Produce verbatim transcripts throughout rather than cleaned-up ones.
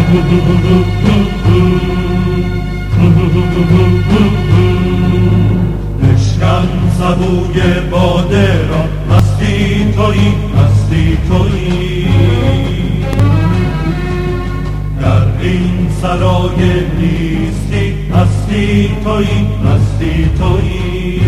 بشکن سبوی باده را، مستی تویی مستی تویی. در این سرای نیستی هستی تویی هستی تویی.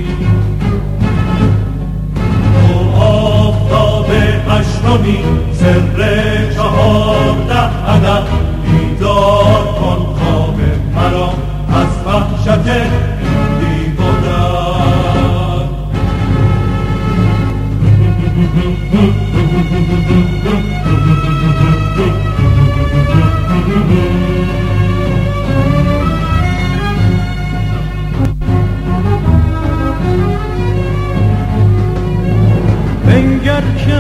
تو آفتاب هشتمی سر چهارده عدد، بیدار کن خواب مرا از وحشت بی گذر. بنگر که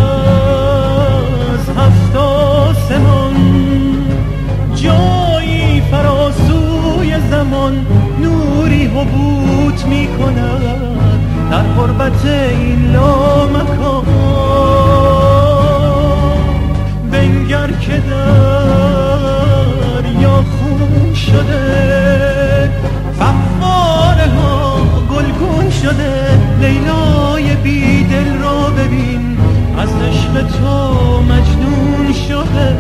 از هفت آسمان جایی فراسوی زمان نوری حبوط می کند در غربت این لامکان. بنگر که دریا خون شده، فواره ها گلگون شده. لیلای بی دل را ببین از عشق تو مجنون شده.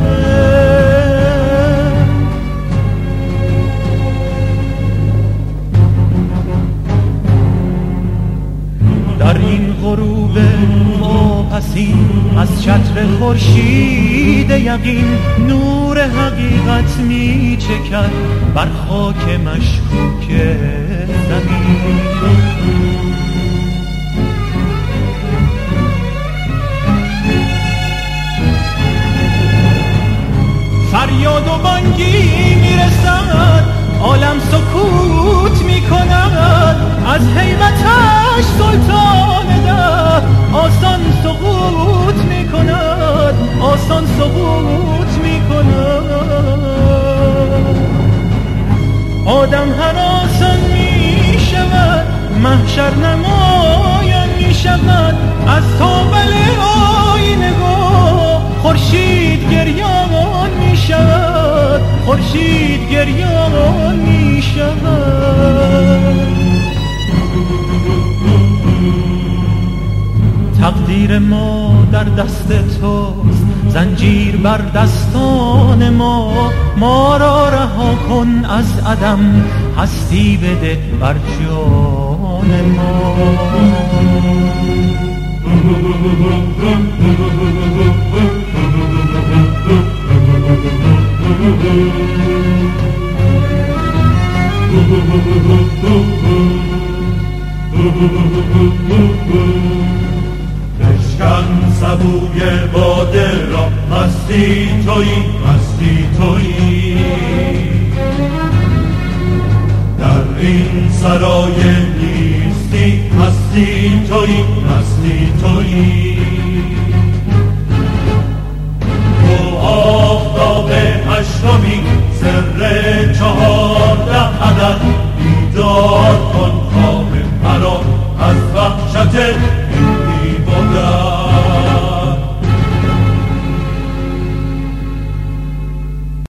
در این غروب واپسین از چتر خورشید یقین نور حقیقت می چکد بر خاک مشکوک زمین. فریاد و بانگی میرسد، عالم سکوت میکند. از هیبتش سلطان ده آسان سقوط میکند، آسان سقوط میکند. آدم هر آسان میشود، محشر نمایان میشود. از تابل آینه خورشید گریان می شود، خورشید گریان می شود. تقدیر ما در دست توست، زنجیر بر دستان ما. ما را رها کن از عدم، هستی بده بر جان ما. بشکن سبوی باده را، مستی تویی مستی تویی. در این سرای نیستی هستی تویی هستی تویی. تو